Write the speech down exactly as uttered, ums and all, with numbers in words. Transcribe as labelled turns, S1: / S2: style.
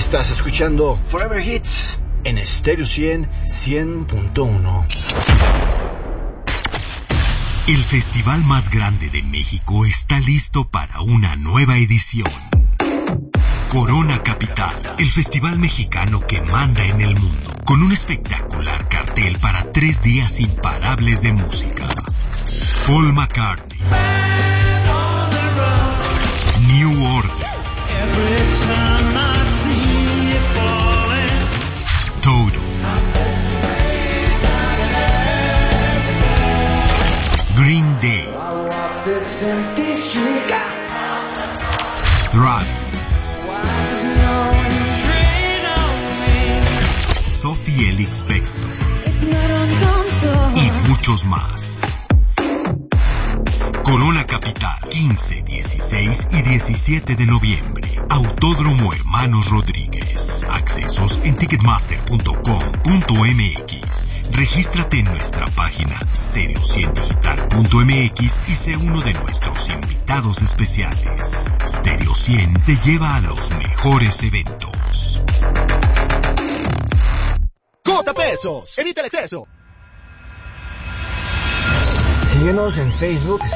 S1: Estás escuchando Forever Hits en Stereo cien, cien punto uno.
S2: El festival más grande de México está listo para una nueva edición. Corona Capital, el festival mexicano que manda en el mundo, con un espectacular cartel para tres días imparables de música. Paul McCartney, New Order, Toto, Green Day, Travis, Sophie Ellis Bextor y muchos más. Corona Capital, quince, dieciséis y diecisiete de noviembre. Autódromo Hermanos Rodríguez. Accesos en ticketmaster punto com punto m x. Regístrate en nuestra página stereo cien digital punto m x y sé uno de nuestros invitados especiales. Stereo cien te lleva a los mejores eventos.
S3: J Pesos, evita el exceso.
S1: Síguenos en Facebook,